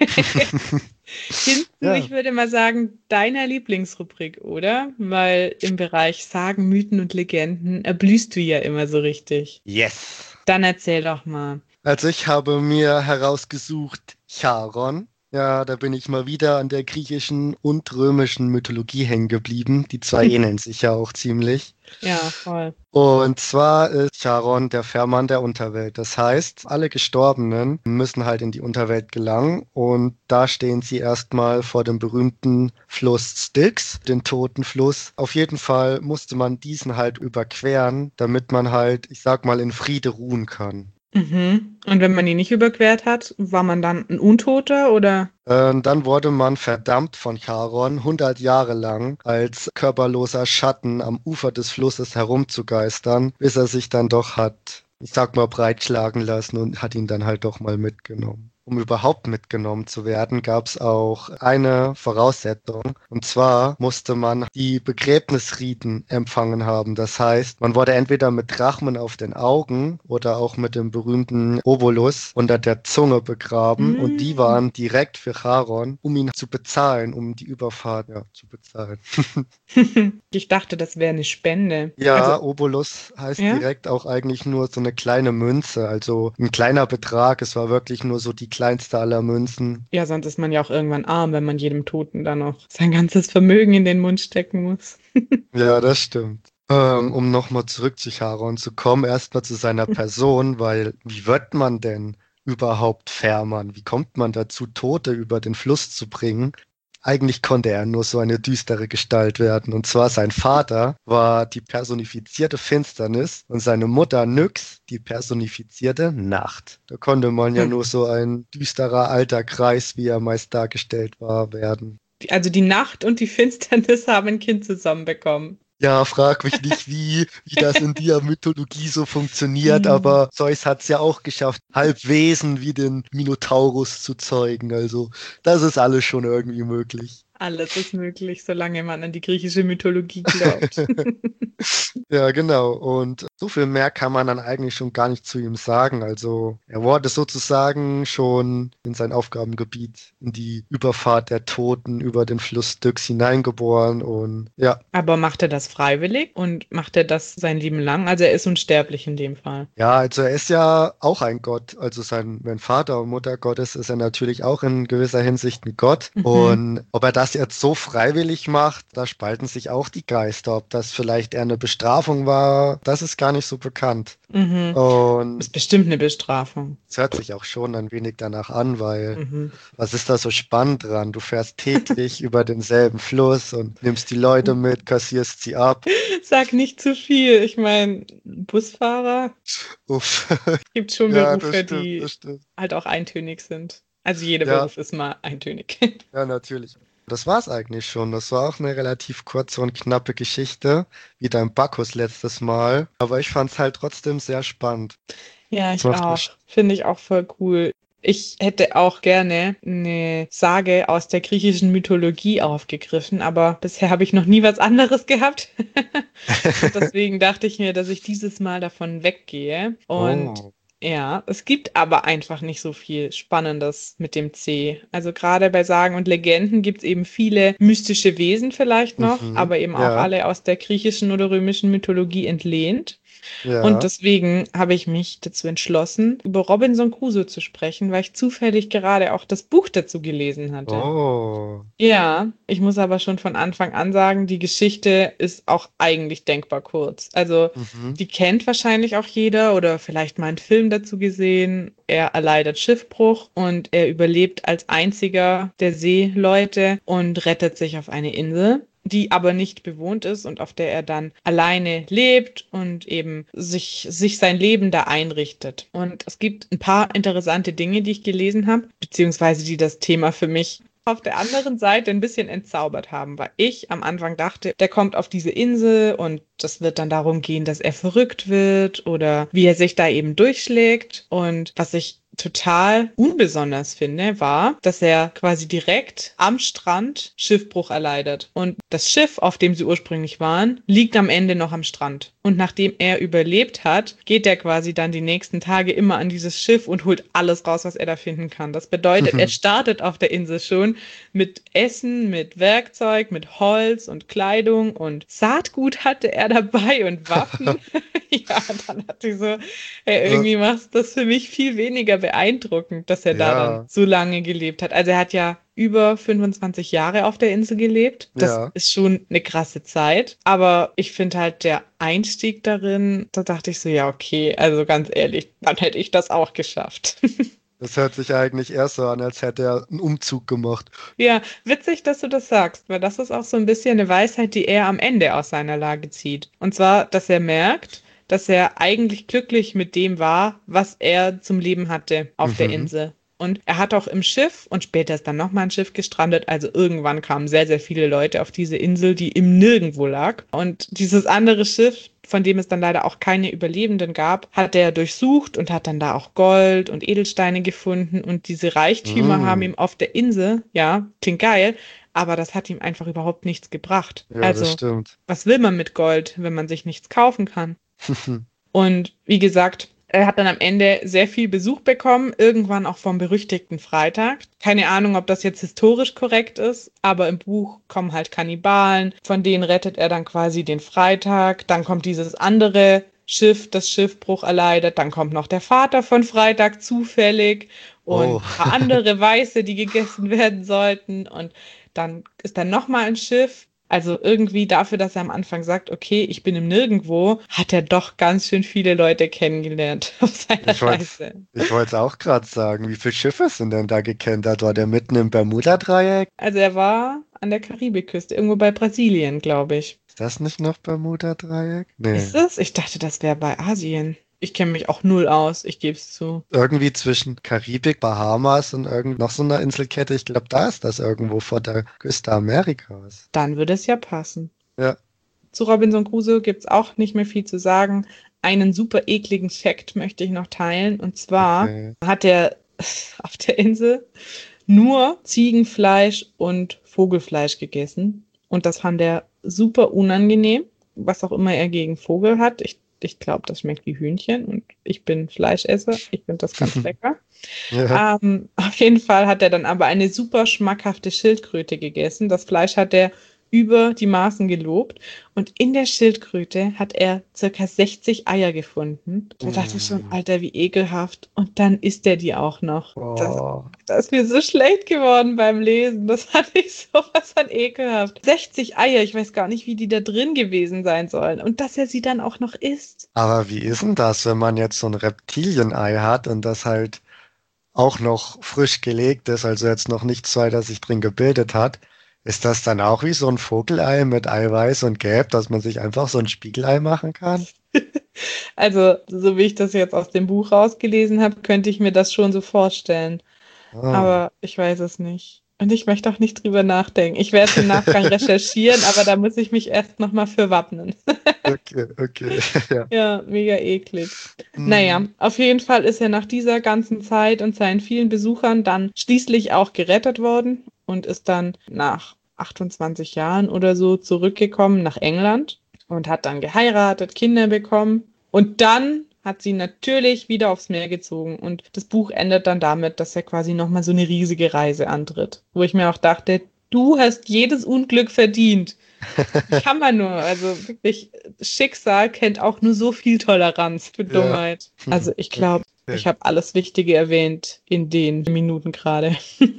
Hin zu, Ja, ich würde mal sagen, deiner Lieblingsrubrik, oder? Weil im Bereich Sagen, Mythen und Legenden erblühst du ja immer so richtig. yes. Dann erzähl doch mal. Also ich habe mir herausgesucht Charon. Ja, da bin ich mal wieder an der griechischen und römischen Mythologie hängen geblieben. Die zwei ähneln sich ja auch ziemlich. Ja, voll. Und zwar ist Charon der Fährmann der Unterwelt. Das heißt, alle Gestorbenen müssen halt in die Unterwelt gelangen und da stehen sie erstmal vor dem berühmten Fluss Styx, den toten Fluss. Auf jeden Fall musste man diesen halt überqueren, damit man halt, ich sag mal, in Friede ruhen kann. Mhm. Und wenn man ihn nicht überquert hat, war man dann ein Untoter oder? Dann wurde man verdammt von Charon 100 Jahre lang als körperloser Schatten am Ufer des Flusses herumzugeistern, bis er sich dann doch hat, ich sag mal, breitschlagen lassen und hat ihn dann halt doch mal mitgenommen. Um überhaupt mitgenommen zu werden, gab es auch eine Voraussetzung. Und zwar musste man die Begräbnisriten empfangen haben. Das heißt, man wurde entweder mit Drachmen auf den Augen oder auch mit dem berühmten Obolus unter der Zunge begraben. Und die Mm. waren direkt für Charon, um ihn zu bezahlen, um die Überfahrt ja, zu bezahlen. Ich dachte, das wäre eine Spende. Also, Ja, Obolus heißt ja? direkt auch eigentlich nur so eine kleine Münze, also ein kleiner Betrag. Es war wirklich nur so die kleinste aller Münzen. Ja, sonst ist man ja auch irgendwann arm, wenn man jedem Toten dann noch sein ganzes Vermögen in den Mund stecken muss. Ja, das stimmt. Um nochmal zurück zu Charon zu kommen, erstmal zu seiner Person, weil wie wird man denn überhaupt Fährmann? Wie kommt man dazu, Tote über den Fluss zu bringen? Eigentlich konnte er nur so eine düstere Gestalt werden. Und zwar sein Vater war die personifizierte Finsternis und seine Mutter Nyx die personifizierte Nacht. Da konnte man ja Hm. nur so ein düsterer alter Kreis, wie er meist dargestellt war, werden. Also die Nacht und die Finsternis haben ein Kind zusammenbekommen. Ja, frag mich nicht, wie das in der Mythologie so funktioniert, Hm. aber Zeus hat es ja auch geschafft, Halbwesen wie den Minotaurus zu zeugen. Also, das ist alles schon irgendwie möglich. Alles ist möglich, solange man an die griechische Mythologie glaubt. Ja, genau. Und so viel mehr kann man dann eigentlich schon gar nicht zu ihm sagen. Also er wurde sozusagen schon in sein Aufgabengebiet, in die Überfahrt der Toten über den Fluss Styx hineingeboren. Und ja, Aber macht er das freiwillig und macht er das sein Leben lang? Also er ist unsterblich in dem Fall. ja, also er ist ja auch ein Gott. Also sein, wenn Vater und Mutter Gottes ist er natürlich auch in gewisser Hinsicht ein Gott. Mhm. Und ob er das jetzt so freiwillig macht, da spalten sich auch die Geister. Ob das vielleicht eher eine Bestrafung war, das ist gar nicht so bekannt. Mhm. Und Ist bestimmt eine Bestrafung. es hört sich auch schon ein wenig danach an, weil Mhm. was ist da so spannend dran? Du fährst täglich über denselben Fluss und nimmst die Leute mit, kassierst sie ab. Sag nicht zu viel. Ich meine, Busfahrer Uff. gibt schon Ja, das Berufe, stimmt, die das stimmt. halt auch eintönig sind. Also jeder Ja, Beruf ist mal eintönig. ja, natürlich. Das war's eigentlich schon. Das war auch eine relativ kurze und knappe Geschichte, wie dein Bacchus letztes Mal. Aber ich fand's halt trotzdem sehr spannend. Ja, Das ich macht auch. mich. Finde ich auch voll cool. Ich hätte auch gerne eine Sage aus der griechischen Mythologie aufgegriffen, aber bisher habe ich noch nie was anderes gehabt. Und deswegen dachte ich mir, dass ich dieses Mal davon weggehe. Und Oh. ja, es gibt aber einfach nicht so viel Spannendes mit dem C. Also gerade bei Sagen und Legenden gibt es eben viele mystische Wesen vielleicht noch, Mhm. aber eben auch Ja, alle aus der griechischen oder römischen Mythologie entlehnt. Und ja. deswegen habe ich mich dazu entschlossen, über Robinson Crusoe zu sprechen, weil ich zufällig gerade auch das Buch dazu gelesen hatte. Oh. Ja, ich muss aber schon von Anfang an sagen, die Geschichte ist auch eigentlich denkbar kurz. Also, Mhm. die kennt wahrscheinlich auch jeder oder vielleicht mal einen Film dazu gesehen. Er erleidet Schiffbruch und er überlebt als einziger der Seeleute und rettet sich auf eine Insel, die aber nicht bewohnt ist und auf der er dann alleine lebt und eben sich sein Leben da einrichtet. Und es gibt ein paar interessante Dinge, die ich gelesen habe, beziehungsweise die das Thema für mich auf der anderen Seite ein bisschen entzaubert haben, weil ich am Anfang dachte, der kommt auf diese Insel und das wird dann darum gehen, dass er verrückt wird oder wie er sich da eben durchschlägt. Und was ich total unbesonders finde, war, dass er quasi direkt am Strand Schiffbruch erleidet. Und das Schiff, auf dem sie ursprünglich waren, liegt am Ende noch am Strand. Und nachdem er überlebt hat, geht er quasi dann die nächsten Tage immer an dieses Schiff und holt alles raus, was er da finden kann. Das bedeutet, er startet auf der Insel schon mit Essen, mit Werkzeug, mit Holz und Kleidung und Saatgut hatte er dabei und Waffen. Ja, dann hatte ich so, irgendwie macht das für mich viel weniger beeindruckend, dass er da dann so lange gelebt hat. Also er hat ja über 25 Jahre auf der Insel gelebt. Das ist schon eine krasse Zeit. Aber ich finde halt der Einstieg darin, da dachte ich so, ja, okay, also ganz ehrlich, dann hätte ich das auch geschafft. Das hört sich eigentlich erst so an, als hätte er einen Umzug gemacht. Ja, witzig, dass du das sagst, weil das ist auch so ein bisschen eine Weisheit, die er am Ende aus seiner Lage zieht. Und zwar, dass er merkt, dass er eigentlich glücklich mit dem war, was er zum Leben hatte auf der Insel. Und er hat auch im Schiff, und später ist dann nochmal ein Schiff gestrandet, also irgendwann kamen sehr, sehr viele Leute auf diese Insel, die im Nirgendwo lag. Und dieses andere Schiff, von dem es dann leider auch keine Überlebenden gab, hat er durchsucht und hat dann da auch Gold und Edelsteine gefunden. Und diese Reichtümer haben ihm auf der Insel, ja, klingt geil, aber das hat ihm einfach überhaupt nichts gebracht. Ja, also, das stimmt. Was will man mit Gold, wenn man sich nichts kaufen kann? Und wie gesagt, er hat dann am Ende sehr viel Besuch bekommen, irgendwann auch vom berüchtigten Freitag. Keine Ahnung, ob das jetzt historisch korrekt ist, aber im Buch kommen halt Kannibalen, von denen rettet er dann quasi den Freitag. Dann kommt dieses andere Schiff, das Schiffbruch erleidet. Dann kommt noch der Vater von Freitag zufällig und ein paar andere Weiße, die gegessen werden sollten. Und dann ist dann nochmal ein Schiff. Also irgendwie dafür, dass er am Anfang sagt, okay, ich bin im Nirgendwo, hat er doch ganz schön viele Leute kennengelernt auf seiner Reise. Ich wollte es auch gerade sagen, wie viele Schiffe sind denn da gekentert? War der mitten im Bermuda-Dreieck? Also er war an der Karibikküste, irgendwo bei Brasilien, glaube ich. Ist das nicht noch Bermuda-Dreieck? Nee. Ist es? Ich dachte, das wäre bei Asien. Ich kenne mich auch null aus, ich gebe es zu. Irgendwie zwischen Karibik, Bahamas und noch so einer Inselkette. Ich glaube, da ist das irgendwo vor der Küste Amerikas. Dann würde es ja passen. Ja. Zu Robinson Crusoe gibt es auch nicht mehr viel zu sagen. Einen super ekligen Fakt möchte ich noch teilen. Und zwar hat er auf der Insel nur Ziegenfleisch und Vogelfleisch gegessen. Und das fand er super unangenehm, was auch immer er gegen Vogel hat. Ich glaube, das schmeckt wie Hühnchen und ich bin Fleischesser. Ich finde das ganz lecker. Ja. Auf jeden Fall hat er dann aber eine super schmackhafte Schildkröte gegessen. Das Fleisch hat er über die Maßen gelobt. Und in der Schildkröte hat er circa 60 Eier gefunden. Da dachte ich schon, Alter, wie ekelhaft. Und dann isst er die auch noch. Das ist mir so schlecht geworden beim Lesen. Das fand ich sowas von ekelhaft. 60 Eier, ich weiß gar nicht, wie die da drin gewesen sein sollen. Und dass er sie dann auch noch isst. Aber wie ist denn das, wenn man jetzt so ein Reptilienei hat und das halt auch noch frisch gelegt ist, also jetzt noch nichts weiter sich drin gebildet hat? Ist das dann auch wie so ein Vogelei mit Eiweiß und Gelb, dass man sich einfach so ein Spiegelei machen kann? Also, so wie ich das jetzt aus dem Buch rausgelesen habe, könnte ich mir das schon so vorstellen. Aber ich weiß es nicht. Und ich möchte auch nicht drüber nachdenken. Ich werde im Nachgang recherchieren, aber da muss ich mich erst nochmal für wappnen. Okay. Ja, mega eklig. Naja, auf jeden Fall ist er nach dieser ganzen Zeit und seinen vielen Besuchern dann schließlich auch gerettet worden und ist dann nach 28 Jahren oder so zurückgekommen nach England und hat dann geheiratet, Kinder bekommen und dann hat sie natürlich wieder aufs Meer gezogen und das Buch endet dann damit, dass er quasi nochmal so eine riesige Reise antritt, wo ich mir auch dachte, du hast jedes Unglück verdient. Kann man nur, also wirklich, Schicksal kennt auch nur so viel Toleranz für Dummheit. Also ich glaube, ich habe alles Wichtige erwähnt in den Minuten gerade.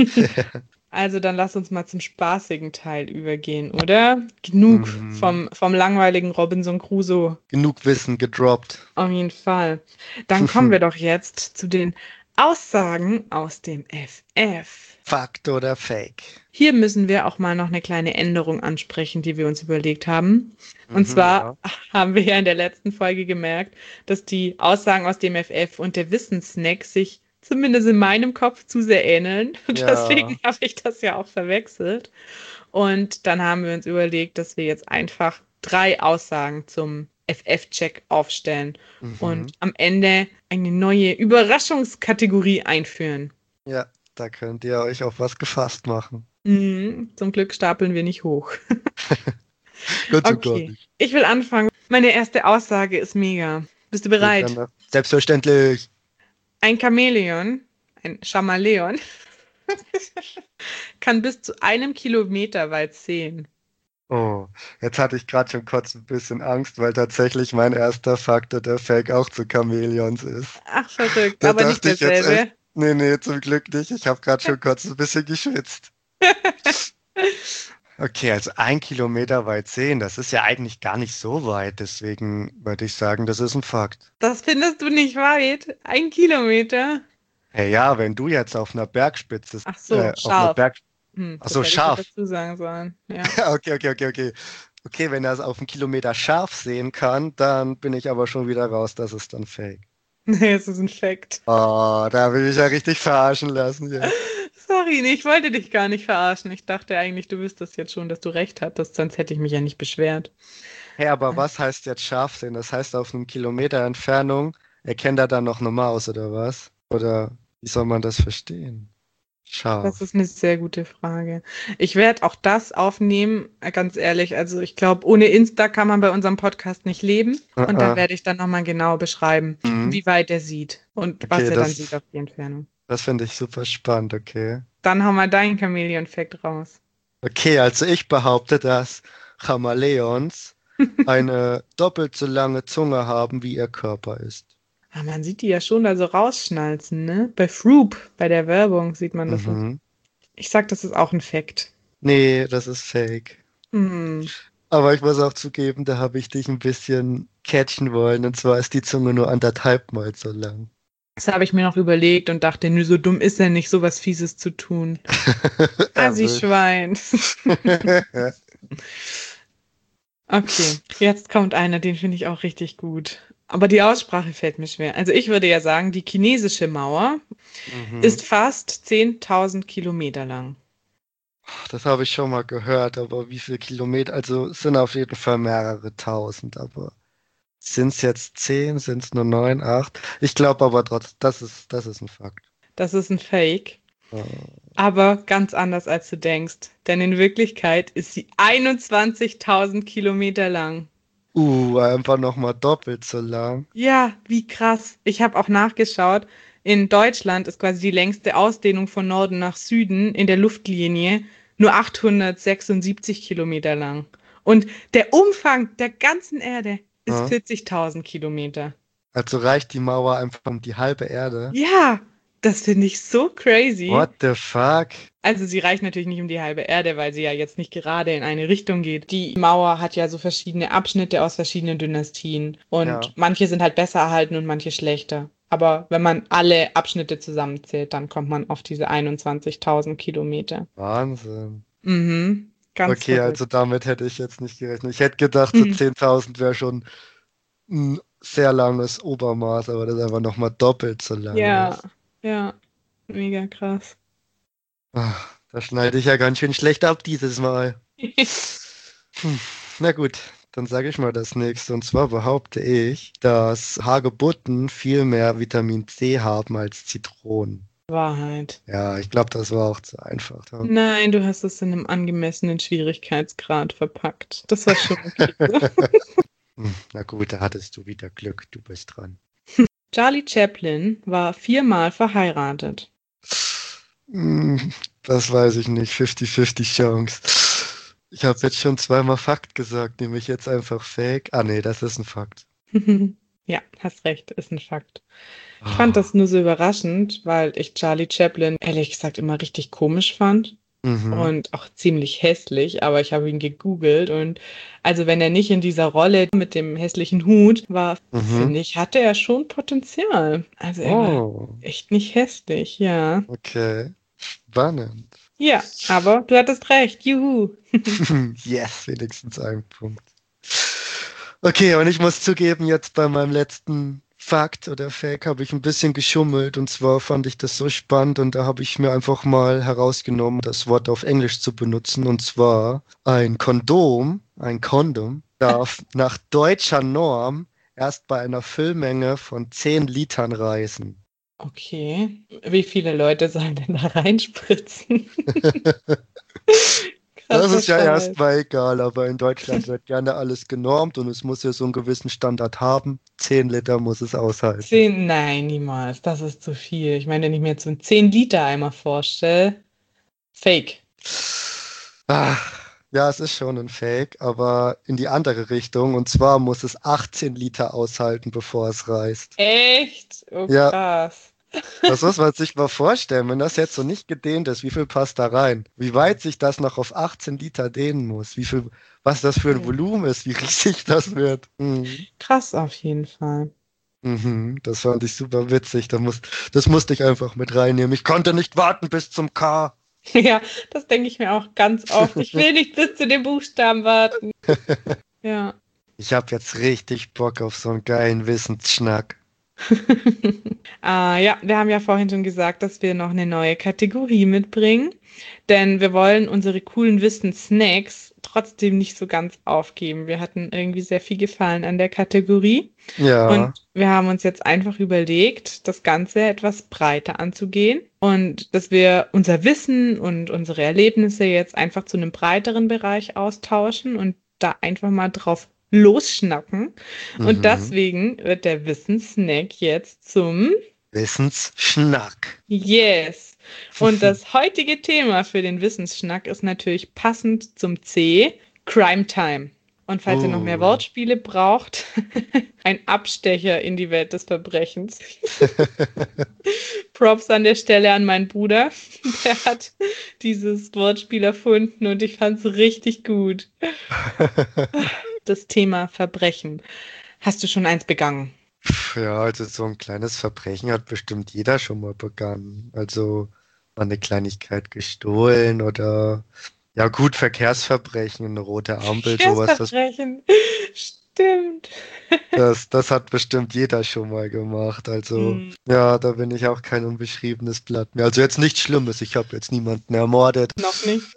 Also dann lass uns mal zum spaßigen Teil übergehen, oder? Genug vom langweiligen Robinson Crusoe. Genug Wissen gedroppt. Auf jeden Fall. Dann kommen wir doch jetzt zu den Aussagen aus dem FF. Fakt oder Fake? Hier müssen wir auch mal noch eine kleine Änderung ansprechen, die wir uns überlegt haben. Und zwar haben wir ja in der letzten Folge gemerkt, dass die Aussagen aus dem FF und der Wissenssnack sich zumindest in meinem Kopf zu sehr ähneln. Ja. Deswegen habe ich das ja auch verwechselt. Und dann haben wir uns überlegt, dass wir jetzt einfach 3 Aussagen zum FF-Check aufstellen und am Ende eine neue Überraschungskategorie einführen. Ja, da könnt ihr euch auf was gefasst machen. Zum Glück stapeln wir nicht hoch. Gott so gar Okay, nicht. ich will anfangen. Meine erste Aussage ist mega. Bist du bereit? Gerne. Selbstverständlich. Ein Chamäleon, ein Chamaleon, kann bis zu 1 Kilometer weit sehen. Oh, jetzt hatte ich gerade schon kurz ein bisschen Angst, weil tatsächlich mein erster Faktor der Fake auch zu Chamäleons ist. Ach, verrückt, Da aber nicht dachte ich jetzt derselbe. echt, nee, zum Glück nicht. Ich habe gerade schon kurz ein bisschen geschwitzt. Okay, also 1 Kilometer weit sehen, das ist ja eigentlich gar nicht so weit. Deswegen würde ich sagen, das ist ein Fakt. Das findest du nicht weit? 1 Kilometer? Hey, ja, wenn du jetzt auf einer Bergspitze, Ach so, auf einer scharf. Ach Das so, hätte ich scharf. dazu sagen sollen. Ja. Okay. Okay, wenn er es auf einen Kilometer scharf sehen kann, dann bin ich aber schon wieder raus, das ist dann Fake. Nee, es ist ein Fact. Oh, da will ich ja richtig verarschen lassen. Ja. Sorry, nee, ich wollte dich gar nicht verarschen. Ich dachte eigentlich, du wüsstest jetzt schon, dass du recht hattest, sonst hätte ich mich ja nicht beschwert. Hey, aber was heißt jetzt scharf sehen? Das heißt, auf einem Kilometer Entfernung erkennt er dann noch eine Maus oder was? Oder wie soll man das verstehen? Das Scharf. ist eine sehr gute Frage. Ich werde auch das aufnehmen, ganz ehrlich. Also ich glaube, ohne Insta kann man bei unserem Podcast nicht leben. Und da werde ich dann nochmal genau beschreiben, wie weit er sieht und was Okay, er dann sieht auf die Entfernung. Das finde ich super spannend, okay. Dann hau mal deinen Chamäleon-Fact raus. Okay, also ich behaupte, dass Chamäleons eine doppelt so lange Zunge haben, wie ihr Körper ist. Ah, man sieht die ja schon da so rausschnalzen, ne? Bei Froop, bei der Werbung sieht man das so. Mhm. Ich sag, das ist auch ein Fact. Nee, das ist fake. Hm. Aber ich muss auch zugeben, da habe ich dich ein bisschen catchen wollen. Und zwar ist die Zunge nur 1,5 Mal so lang. Das habe ich mir noch überlegt und dachte, nö, so dumm ist er nicht, sowas Fieses zu tun. Assi-Schwein. Okay, jetzt kommt einer, den finde ich auch richtig gut. Aber die Aussprache fällt mir schwer. Also ich würde ja sagen, die chinesische Mauer ist fast 10.000 Kilometer lang. Das habe ich schon mal gehört, aber wie viele Kilometer? Also es sind auf jeden Fall mehrere tausend, aber sind es jetzt 10? Sind es nur 9, 8? Ich glaube aber trotzdem, das ist ein Fakt. Das ist ein Fake. Oh. Aber ganz anders, als du denkst. Denn in Wirklichkeit ist sie 21.000 Kilometer lang. Einfach nochmal doppelt so lang. Ja, wie krass. Ich habe auch nachgeschaut. In Deutschland ist quasi die längste Ausdehnung von Norden nach Süden in der Luftlinie nur 876 Kilometer lang. Und der Umfang der ganzen Erde ist 40.000 Kilometer. Also reicht die Mauer einfach um die halbe Erde? Ja, das finde ich so crazy. What the fuck? Also sie reicht natürlich nicht um die halbe Erde, weil sie ja jetzt nicht gerade in eine Richtung geht. Die Mauer hat ja so verschiedene Abschnitte aus verschiedenen Dynastien. Und manche sind halt besser erhalten und manche schlechter. Aber wenn man alle Abschnitte zusammenzählt, dann kommt man auf diese 21.000 Kilometer. Wahnsinn. Ganz Okay, verrückt. also damit hätte ich jetzt nicht gerechnet. Ich hätte gedacht, so 10.000 wäre schon ein sehr langes Obermaß, aber das ist einfach nochmal doppelt so lang. Ja, mega krass. Ach, da schneide ich ja ganz schön schlecht ab dieses Mal. Na gut, dann sage ich mal das nächste. Und zwar behaupte ich, dass Hagebutten viel mehr Vitamin C haben als Zitronen. Wahrheit. Ja, ich glaube, das war auch zu einfach. Nein, du hast es in einem angemessenen Schwierigkeitsgrad verpackt. Das war schon okay. Na gut, da hattest du wieder Glück. Du bist dran. Charlie Chaplin war 4-mal verheiratet. Das weiß ich nicht. 50-50 Chance. Ich habe jetzt schon 2-mal Fakt gesagt. Nehme ich jetzt einfach Fake? Ah nee, das ist ein Fakt. Ja, hast recht, ist ein Fakt. Ich fand das nur so überraschend, weil ich Charlie Chaplin ehrlich gesagt immer richtig komisch fand und auch ziemlich hässlich, aber ich habe ihn gegoogelt und also wenn er nicht in dieser Rolle mit dem hässlichen Hut war, finde ich, hatte er schon Potenzial. Also er war echt nicht hässlich, ja. Okay, spannend. Ja, aber du hattest recht, juhu. Yes, wenigstens ein Punkt. Okay, und ich muss zugeben, jetzt bei meinem letzten Fakt oder Fake habe ich ein bisschen geschummelt und zwar fand ich das so spannend und da habe ich mir einfach mal herausgenommen, das Wort auf Englisch zu benutzen und zwar ein Kondom darf nach deutscher Norm erst bei einer Füllmenge von 10 Litern reisen. Okay. Wie viele Leute sollen denn da reinspritzen? Das Krasser ist ja Scheiß. erstmal egal, aber in Deutschland wird gerne alles genormt und es muss ja so einen gewissen Standard haben. 10 Liter muss es aushalten. 10, nein, niemals. Das ist zu viel. Ich meine, wenn ich mir jetzt so einen 10-Liter-Eimer vorstelle, Fake. Ja, es ist schon ein Fake, aber in die andere Richtung. Und zwar muss es 18 Liter aushalten, bevor es reißt. Echt? Oh, Ja, krass. das muss man sich mal vorstellen. Wenn das jetzt so nicht gedehnt ist, wie viel passt da rein? Wie weit sich das noch auf 18 Liter dehnen muss? Was das für ein Volumen ist, wie riesig das wird. Krass auf jeden Fall. Das fand ich super witzig. Das musste ich einfach mit reinnehmen. Ich konnte nicht warten bis zum K. Ja, das denke ich mir auch ganz oft. Ich will nicht bis zu den Buchstaben warten. Ja. Ich habe jetzt richtig Bock auf so einen geilen Wissensschnack. Ja, wir haben ja vorhin schon gesagt, dass wir noch eine neue Kategorie mitbringen, denn wir wollen unsere coolen Wissens-Snacks trotzdem nicht so ganz aufgeben. Wir hatten irgendwie sehr viel Gefallen an der Kategorie Ja, und wir haben uns jetzt einfach überlegt, das Ganze etwas breiter anzugehen und dass wir unser Wissen und unsere Erlebnisse jetzt einfach zu einem breiteren Bereich austauschen und da einfach mal drauf losschnacken. Und deswegen wird der Wissenssnack jetzt zum Wissensschnack. Yes. Und das heutige Thema für den Wissensschnack ist natürlich passend zum C, Crime Time. Und falls ihr noch mehr Wortspiele braucht, ein Abstecher in die Welt des Verbrechens. Props an der Stelle an meinen Bruder. Der hat dieses Wortspiel erfunden und ich fand es richtig gut. Das Thema Verbrechen. Hast du schon eins begangen? Ja, also so ein kleines Verbrechen hat bestimmt jeder schon mal begangen. Also mal eine Kleinigkeit gestohlen oder ja gut, Verkehrsverbrechen, eine rote Ampel, sowas. Verkehrsverbrechen. Stimmt. Das hat bestimmt jeder schon mal gemacht. Also ja, da bin ich auch kein unbeschriebenes Blatt mehr. Also jetzt nichts Schlimmes, ich habe jetzt niemanden ermordet. Noch nicht.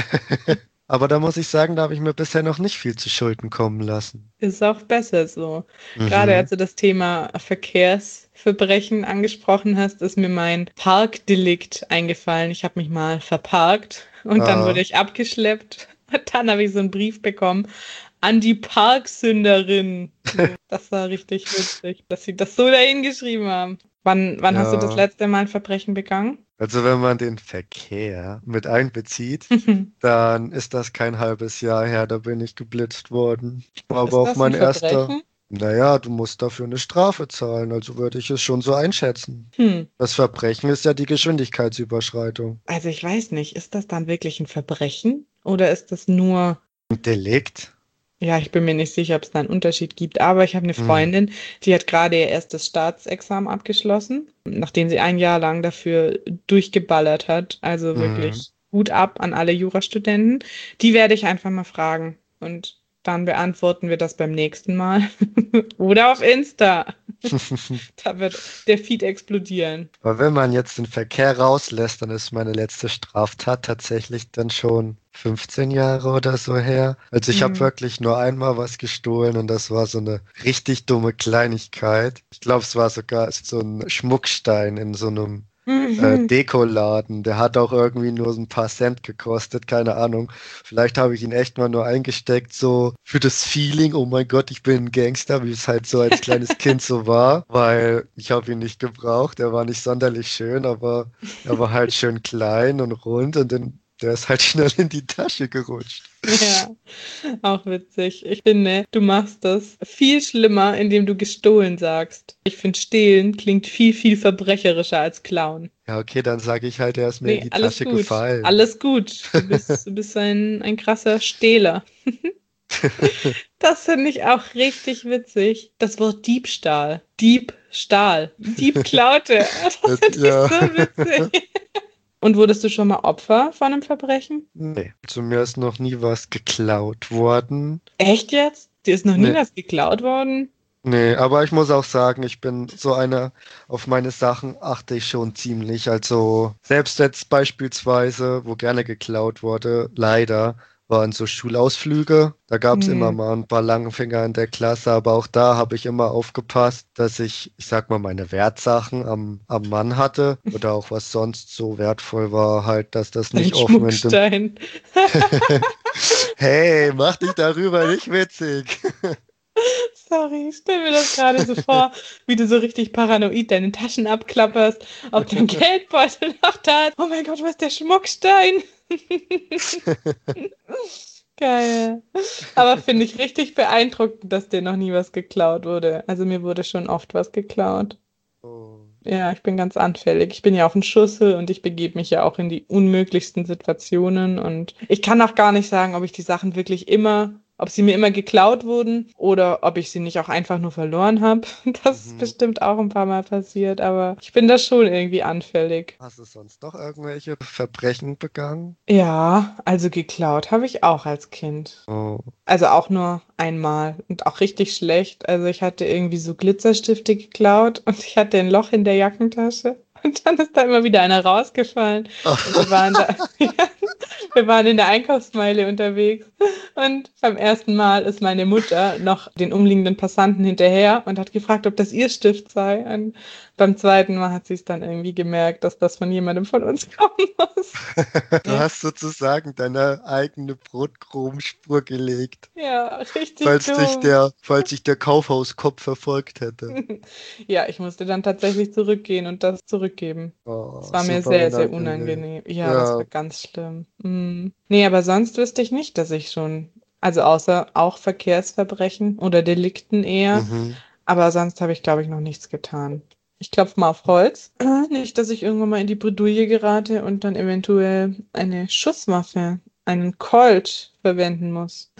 Aber da muss ich sagen, da habe ich mir bisher noch nicht viel zu Schulden kommen lassen. Ist auch besser so. Gerade als du das Thema Verkehrsverbrechen angesprochen hast, ist mir mein Parkdelikt eingefallen. Ich habe mich mal verparkt und dann wurde ich abgeschleppt. Und dann habe ich so einen Brief bekommen an die Parksünderin. Das war richtig witzig, dass sie das so dahin geschrieben haben. Wann hast du das letzte Mal ein Verbrechen begangen? Also wenn man den Verkehr mit einbezieht, dann ist das kein halbes Jahr her, da bin ich geblitzt worden. War aber auch mein erster. Naja, du musst dafür eine Strafe zahlen, also würde ich es schon so einschätzen. Das Verbrechen ist ja die Geschwindigkeitsüberschreitung. Also ich weiß nicht, ist das dann wirklich ein Verbrechen oder ist das nur Ein Delikt? Ja, ich bin mir nicht sicher, ob es da einen Unterschied gibt, aber ich habe eine Freundin, die hat gerade ihr erstes Staatsexamen abgeschlossen, nachdem sie ein Jahr lang dafür durchgeballert hat. Also wirklich Hut ab an alle Jurastudenten. Die werde ich einfach mal fragen und dann beantworten wir das beim nächsten Mal. Oder auf Insta. Da wird der Feed explodieren. Aber wenn man jetzt den Verkehr rauslässt, dann ist meine letzte Straftat tatsächlich dann schon 15 Jahre oder so her. Also ich habe wirklich nur einmal was gestohlen und das war so eine richtig dumme Kleinigkeit. Ich glaube, es war sogar so ein Schmuckstein in so einem Dekoladen. Der hat auch irgendwie nur so ein paar Cent gekostet, keine Ahnung. Vielleicht habe ich ihn echt mal nur eingesteckt, so für das Feeling, oh mein Gott, ich bin ein Gangster, wie es halt so als kleines Kind so war, weil ich habe ihn nicht gebraucht. Er war nicht sonderlich schön, aber er war halt schön klein und rund und der ist halt schnell in die Tasche gerutscht. Ja, auch witzig. Ich finde, du machst das viel schlimmer, indem du gestohlen sagst. Ich finde, stehlen klingt viel, viel verbrecherischer als klauen. Ja, okay, dann sage ich halt, er ist mir in die alles Tasche gut. gefallen. Alles gut. Du bist ein krasser Stehler. Das finde ich auch richtig witzig. Das Wort Diebstahl. Diebstahl. Dieb klaute. Das finde ich so witzig. Und wurdest du schon mal Opfer von einem Verbrechen? Nee, zu mir ist noch nie was geklaut worden. Echt jetzt? Dir ist noch nie was geklaut worden? Nee, aber ich muss auch sagen, ich bin so einer, auf meine Sachen achte ich schon ziemlich. Also selbst jetzt beispielsweise, wo gerne geklaut wurde, leider, waren so Schulausflüge. Da gab es immer Hm. mal ein paar Langfinger in der Klasse, aber auch da habe ich immer aufgepasst, dass ich sag mal, meine Wertsachen am Mann hatte oder auch was sonst so wertvoll war, halt, dass das Ein nicht offen in dem... Schmuckstein. Hey, mach dich darüber nicht witzig. Sorry, ich stell mir das gerade so vor, wie du so richtig paranoid deine Taschen abklapperst, ob dein Geldbeutel noch da ist. Oh mein Gott, was ist der Schmuckstein? Geil. Aber finde ich richtig beeindruckend, dass dir noch nie was geklaut wurde. Also mir wurde schon oft was geklaut. Oh. Ja, ich bin ganz anfällig. Ich bin ja auch ein Schussel und ich begebe mich ja auch in die unmöglichsten Situationen. Und ich kann auch gar nicht sagen, ob ich die Sachen wirklich immer, ob sie mir immer geklaut wurden oder ob ich sie nicht auch einfach nur verloren habe. Das ist Mhm. bestimmt auch ein paar Mal passiert, aber ich bin da schon irgendwie anfällig. Hast du sonst noch irgendwelche Verbrechen begangen? Ja, also geklaut habe ich auch als Kind. Oh. Also auch nur einmal und auch richtig schlecht. Also ich hatte irgendwie so Glitzerstifte geklaut und ich hatte ein Loch in der Jackentasche. Und dann ist da immer wieder einer rausgefallen. Und wir waren da, ja, wir waren in der Einkaufsmeile unterwegs. Und beim ersten Mal ist meine Mutter noch den umliegenden Passanten hinterher und hat gefragt, ob das ihr Stift sei. Und beim zweiten Mal hat sie es dann irgendwie gemerkt, dass das von jemandem von uns kommen muss. Du Ja, hast sozusagen deine eigene Brotkrumenspur gelegt, ja, richtig dumm. falls dich der Kaufhauskopf verfolgt hätte. Ja, ich musste dann tatsächlich zurückgehen und das zurückgeben. Oh, Das war mir super sehr, sehr unangenehm. unangenehm. Ja, das Ja. war ganz schlimm. Nee, aber sonst wüsste ich nicht, dass ich schon, also außer auch Verkehrsverbrechen oder Delikten eher, Mhm. aber sonst habe ich, glaube ich, noch nichts getan. Ich klopfe mal auf Holz. Nicht, dass ich irgendwann mal in die Bredouille gerate und dann eventuell eine Schusswaffe, einen Colt verwenden muss.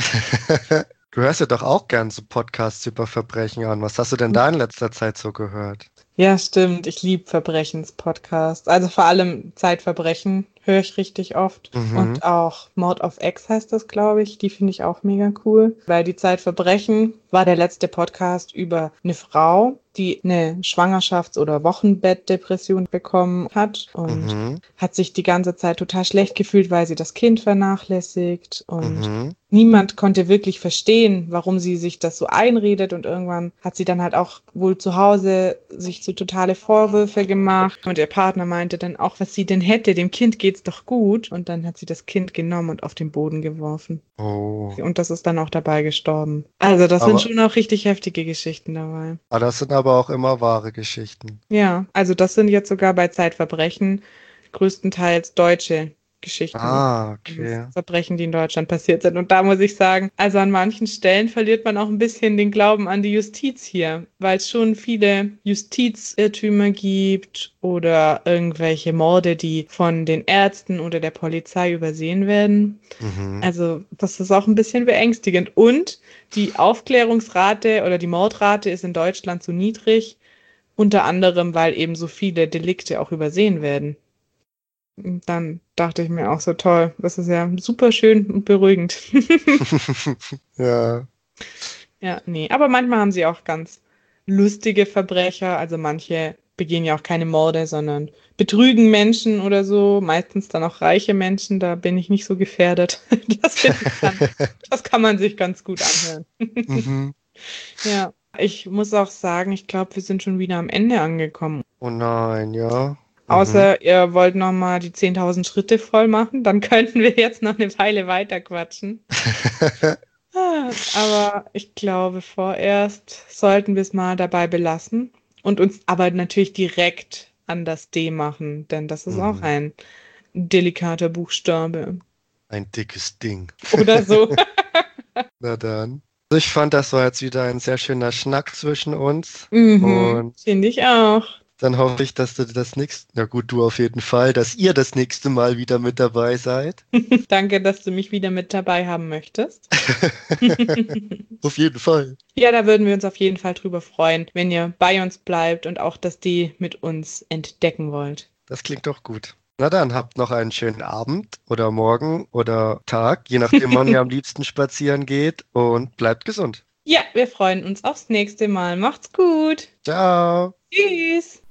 Du hörst ja doch auch gern so Podcasts über Verbrechen an. Was hast du denn da in letzter Zeit so gehört? Ja, stimmt. Ich liebe Verbrechenspodcasts. Also vor allem Zeitverbrechen höre ich richtig oft. Mhm. Und auch Mord of X heißt das, glaube ich. Die finde ich auch mega cool. Weil die Zeitverbrechen war der letzte Podcast über eine Frau, die eine Schwangerschafts- oder Wochenbettdepression bekommen hat und Mhm. hat sich die ganze Zeit total schlecht gefühlt, weil sie das Kind vernachlässigt und Mhm. niemand konnte wirklich verstehen, warum sie sich das so einredet und irgendwann hat sie dann halt auch wohl zu Hause sich so totale Vorwürfe gemacht und ihr Partner meinte dann auch, was sie denn hätte, dem Kind geht's doch gut und dann hat sie das Kind genommen und auf den Boden geworfen Oh. und das ist dann auch dabei gestorben. Also das sind Aber, schon auch richtig heftige Geschichten dabei. das sind aber auch immer wahre Geschichten. Ja, also das sind jetzt sogar bei Zeitverbrechen größtenteils deutsche Geschichten. Ah, Also okay. Verbrechen, die in Deutschland passiert sind. Und da muss ich sagen, also an manchen Stellen verliert man auch ein bisschen den Glauben an die Justiz hier, weil es schon viele Justizirrtümer gibt oder irgendwelche Morde, die von den Ärzten oder der Polizei übersehen werden. Mhm. Also das ist auch ein bisschen beängstigend. Und die Aufklärungsrate oder die Mordrate ist in Deutschland so niedrig, unter anderem, weil eben so viele Delikte auch übersehen werden. Und dann dachte ich mir auch so toll, das ist ja super schön und beruhigend. Ja. Ja, nee, aber manchmal haben sie auch ganz lustige Verbrecher, also manche begehen ja auch keine Morde, sondern betrügen Menschen oder so, meistens dann auch reiche Menschen, da bin ich nicht so gefährdet. Das finde ich dann, das kann man sich ganz gut anhören. Mhm. Ja, ich muss auch sagen, ich glaube, wir sind schon wieder am Ende angekommen. Oh nein, ja. Mhm. Außer ihr wollt noch mal die 10.000 Schritte voll machen, dann könnten wir jetzt noch eine Weile weiter quatschen. Aber ich glaube, vorerst sollten wir es mal dabei belassen und uns aber natürlich direkt an das D machen, denn das ist auch Mhm. ein delikater Buchstabe. Ein dickes Ding. Oder so. Na dann. Also ich fand, das war jetzt wieder ein sehr schöner Schnack zwischen uns. Mhm, Und finde ich auch. dann hoffe ich, dass du das nächste, na gut, du auf jeden Fall, dass ihr das nächste Mal wieder mit dabei seid. Danke, dass du mich wieder mit dabei haben möchtest. Auf jeden Fall. Ja, da würden wir uns auf jeden Fall drüber freuen, wenn ihr bei uns bleibt und auch das D mit uns entdecken wollt. Das klingt doch gut. Na dann, habt noch einen schönen Abend oder Morgen oder Tag, je nachdem, wann ihr am liebsten spazieren geht und bleibt gesund. Ja, wir freuen uns aufs nächste Mal. Macht's gut. Ciao. Tschüss.